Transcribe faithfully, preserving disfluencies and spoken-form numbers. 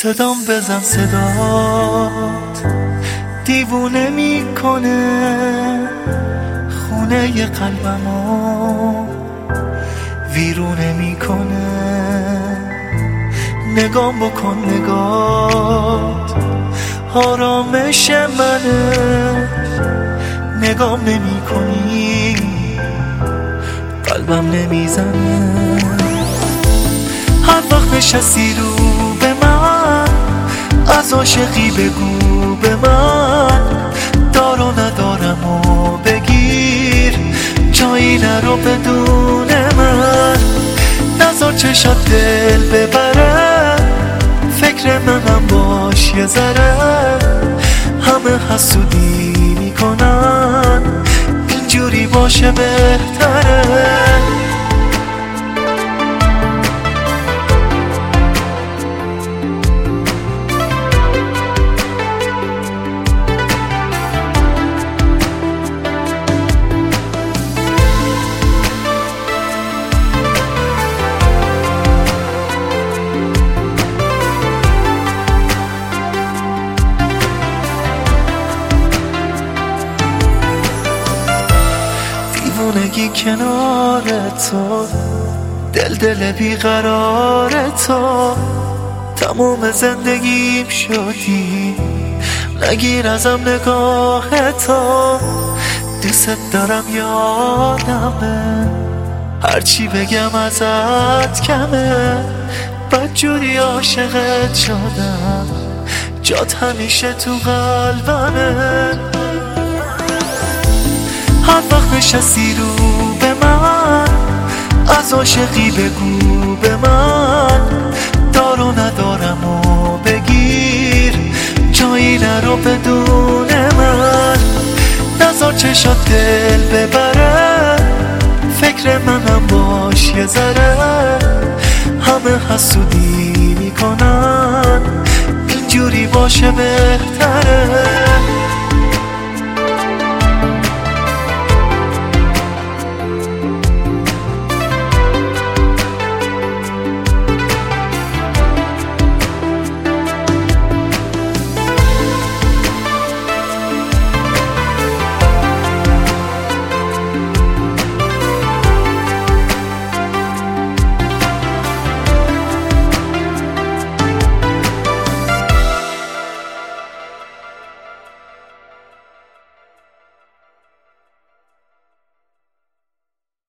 صدام بزن صدات دیوونه میکنه خونه قلبمو ویرونه میکنه. نگام بکن نگات آرامش منه، نگام نمی کنی قلبم نمیزنه. هر وقت نشستی رو به من از عاشقی بگو به من، دار و ندارم و بگیر جایی نرو بدون من. نذار چشات دل ببره فکر منم باش یه ذره، همه حسودی میکنن اینجوری باشه بهتره. دیوونگی کنار تو، دل دل بیقرار تو، تموم زندگیم شدی نگیر ازم نگاه تو. دوست دارم یادمه هرچی بگم ازت کمه، بدجوری عاشقت شدم جات همیشه تو قلبمه. هر وقت نشستی رو به من از عاشقی بگو به من، دار و ندارم و بگیر جایی نرو بدون من. نذار چشات دل ببره فکر منم باش یه ذره، همه حسودی میکنن اینجوری باشه بهتره.